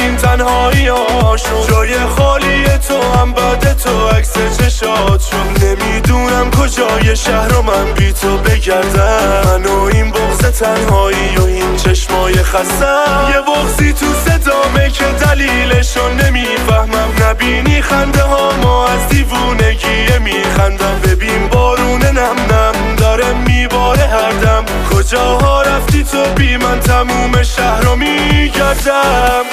این تنهایی هاشون، جای خالی تو هم بعد تو عکس چشات شد. نمیدونم کجای شهر رو من بی تو بگردم، من و این بغض تنهایی و این چشمای خستم. یه بغضی تو صدامه که دلیلشو نمیفهمم، نبینی خنده ها ما از دیوونگیه میخندم. ببین بارون نم نم داره میباره هر دم، کجاها رفتی تو بی من تموم شهر رو میگردم.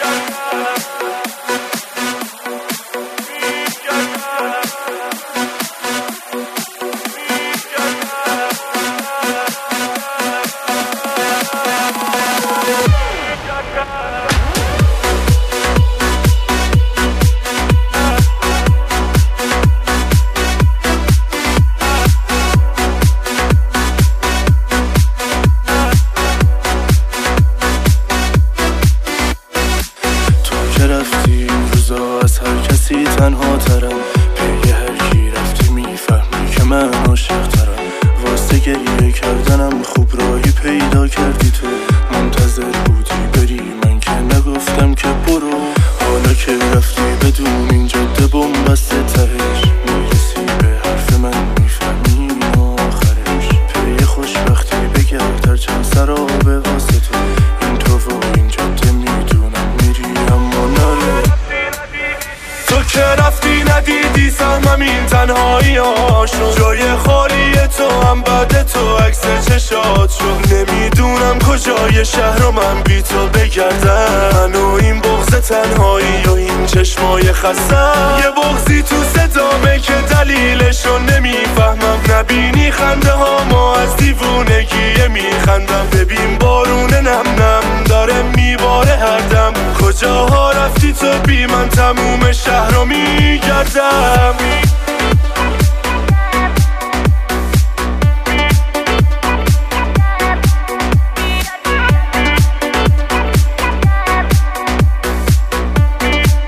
از هر کسی تنها ترم، پی هر کی رفتی میفهمی که من عاشق ترم. واسه گریه کردنم خوب راهی پیدا کردی تو، منتظر بودی بری من که نگفتم که برو. حالا که رفتی بدون این جاده بنبسته تهش، میرسی به حرف من میفهمی آخرش. پی خوشبختی بگرد هر چند سرابه واسه تو، این تو و این جاده میدونم میری اما نره. تو که رفتی ندیدی سهمم این تنهایی هاشون، جای خالی تو هم بعد تو عکس چشات شد. نمیدونم کجای شهر رو من بی تو بگردم، من و این بغض تنهایی و این چشمای خستم. یه بغضی تو صدامه که دلیلشو نمیفهمم، نبینی خنده ها ما از دیوونگیه میخندم. ببین بارون نم نم داره میباره هر دم، کجاها رفتی تو بی من تموم شهر رو میگردم.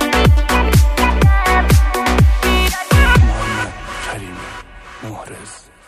محمد کریمی محرز